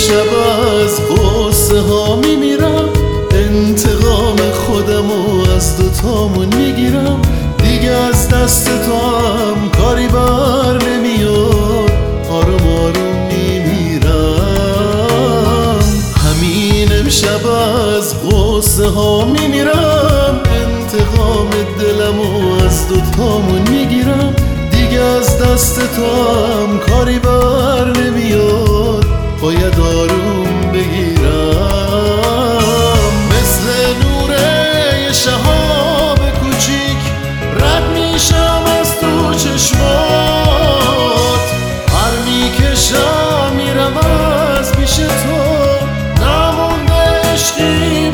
امشب از غصه ها میمیرم، انتقام خودمو از دوتامون میگیرم. دیگه از دست تو هم کاری بر نمیاد، آروم آروم میمیرم. همین امشب از غصه ها میمیرم، انتقام دلمو از دوتامون میگیرم. دیگه از دست تو هم کاری بر نمیاد، باید آروم بگیرم. مثل نور یه شهاب کوچیک رد میشم از تو چشمات، هر میکشم میرم از پیش تو، نمونده عشقی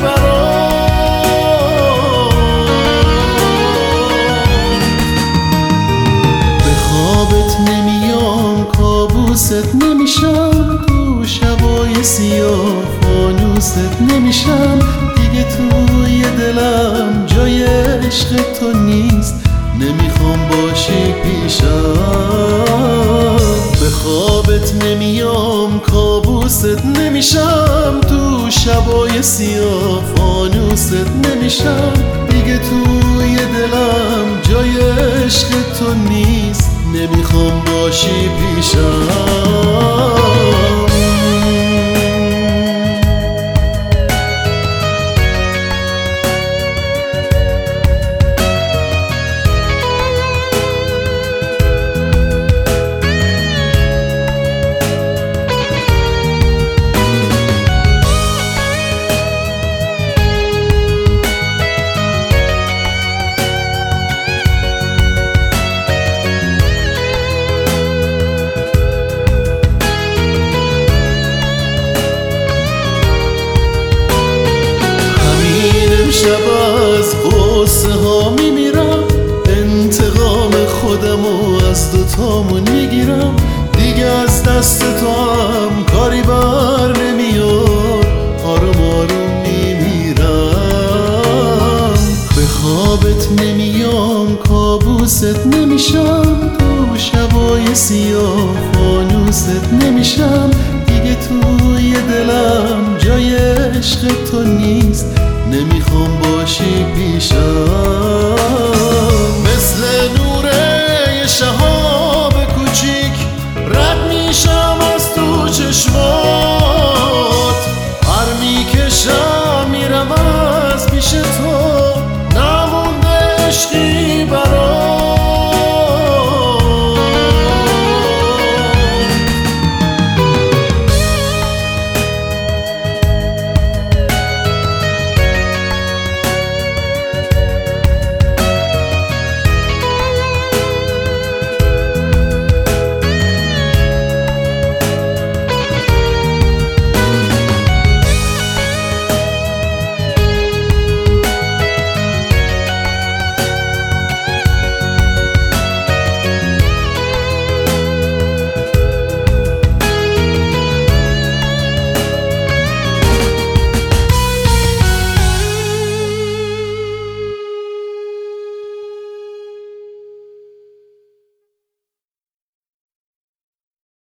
برات. به خوابت نمیام، کابوست نمیشم، تو شبای سیاه فانوست نمیشم. دیگه توی دلم جای عشق تو نیست، نمیخوام باشی پیشم. به خوابت نمیام، کابوست نمیشم، تو شبای سیاه فانوست نمیشم. دیگه توی دلم جای عشق تو نیست، نمیخوام باشی پیشم. امشب از غصه ها میمیرم، انتقام خودمو از دوتامون میگیرم. دیگه از دست تو هم کاری بر نمیاد، آروم آروم میمیرم. به خوابت نمیام، کابوست نمیشم، تو شبای سیاه فانوست نمیشم. دیگه توی دلم جای عشق تو نیست، نمیخوام باشی پیشم.